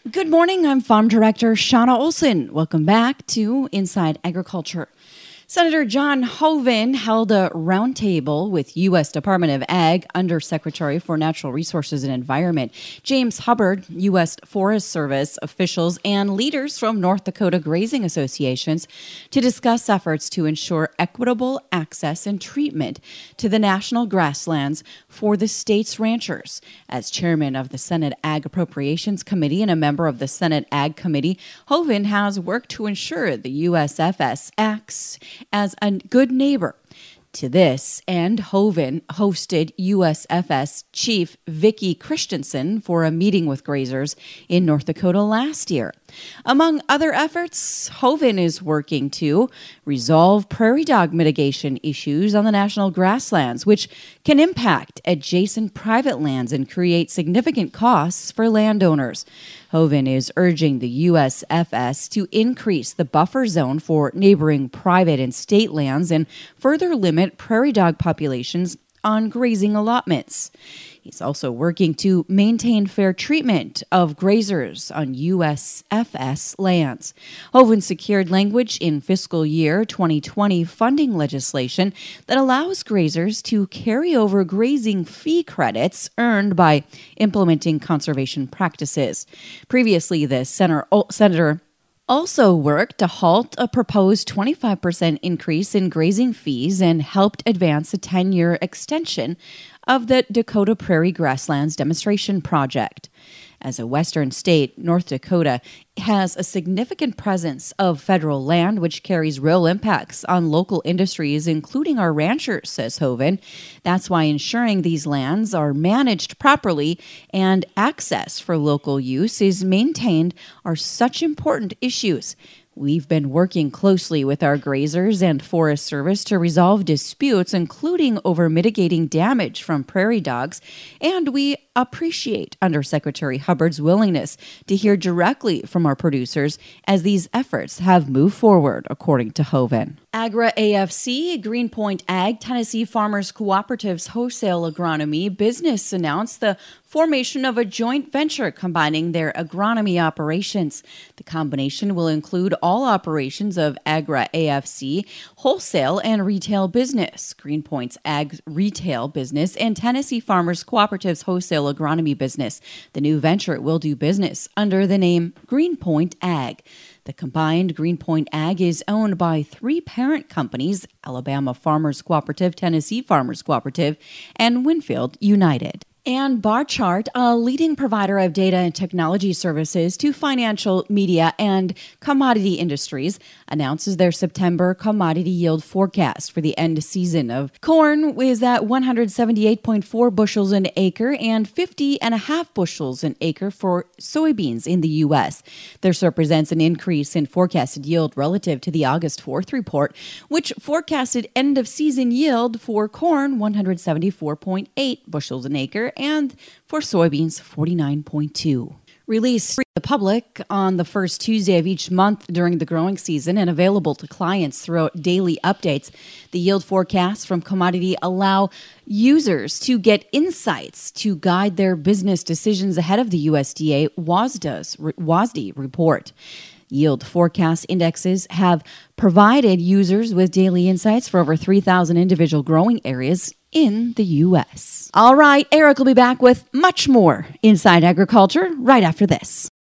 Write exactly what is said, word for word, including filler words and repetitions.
Good morning. I'm Farm Director Shauna Olson. Welcome back to Inside Agriculture. Senator John Hoeven held a roundtable with U S Department of Ag Undersecretary for Natural Resources and Environment James Hubbard, U S Forest Service officials, and leaders from North Dakota grazing associations to discuss efforts to ensure equitable access and treatment to the national grasslands for the state's ranchers. As chairman of the Senate Ag Appropriations Committee and a member of the Senate Ag Committee, Hoeven has worked to ensure the U S F S acts as a good neighbor. To this end, Hoeven hosted U S F S Chief Vicki Christensen for a meeting with grazers in North Dakota last year. Among other efforts, Hoeven is working to resolve prairie dog mitigation issues on the national grasslands, which can impact adjacent private lands and create significant costs for landowners. Hoeven is urging the U S F S to increase the buffer zone for neighboring private and state lands and further limit prairie dog populations on grazing allotments. He's also working to maintain fair treatment of grazers on U S F S lands. Hoeven secured language in fiscal year twenty twenty funding legislation that allows grazers to carry over grazing fee credits earned by implementing conservation practices. Previously, the senator, Senator also worked to halt a proposed twenty-five percent increase in grazing fees and helped advance a ten-year extension of the Dakota Prairie Grasslands Demonstration Project. As a western state, North Dakota has a significant presence of federal land, which carries real impacts on local industries, including our ranchers, says Hoeven. That's why ensuring these lands are managed properly and access for local use is maintained are such important issues. We've been working closely with our grazers and Forest Service to resolve disputes, including over mitigating damage from prairie dogs, and we appreciate Undersecretary Hubbard's willingness to hear directly from our producers as these efforts have moved forward, according to Hoeven. Agra A F C, Greenpoint Ag, Tennessee Farmers Cooperative's wholesale agronomy business announced the formation of a joint venture combining their agronomy operations. The combination will include all operations of Agra A F C, wholesale and retail business, Greenpoint's ag retail business, and Tennessee Farmers Cooperative's wholesale agronomy business. The new venture will do business under the name Greenpoint Ag. The combined Greenpoint Ag is owned by three parent companies, Alabama Farmers Cooperative, Tennessee Farmers Cooperative, and Winfield United. And Barchart, a leading provider of data and technology services to financial, media, and commodity industries, announces their September commodity yield forecast for the end season of corn is at one hundred seventy-eight point four bushels an acre and fifty and a half bushels an acre for soybeans in the U S. This represents an increase in forecasted yield relative to the August fourth report, which forecasted end of season yield for corn one hundred seventy-four point eight bushels an acre and for soybeans forty-nine point two. Released to the public on the first Tuesday of each month during the growing season and available to clients throughout daily updates, the yield forecasts from Commodity allow users to get insights to guide their business decisions ahead of the U S D A WASDA's, WASDE report. Yield forecast indexes have provided users with daily insights for over three thousand individual growing areas in the U S. All right, Eric will be back with much more Inside Agriculture right after this.